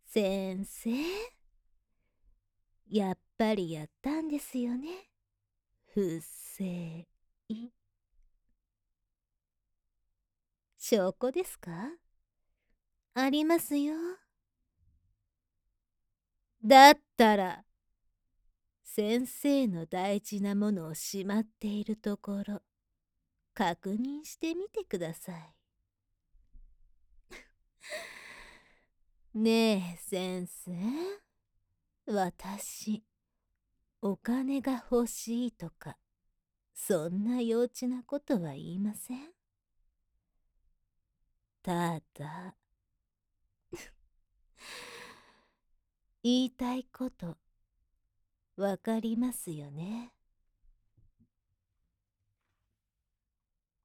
先生、やっぱりやったんですよね。不正。証拠ですか？ありますよ。だったら、先生の大事なものをしまっているところ、確認してみてください。ねえ、先生。私、お金が欲しいとか、そんな幼稚なことは言いません。ただ、言いたいこと、わかりますよね。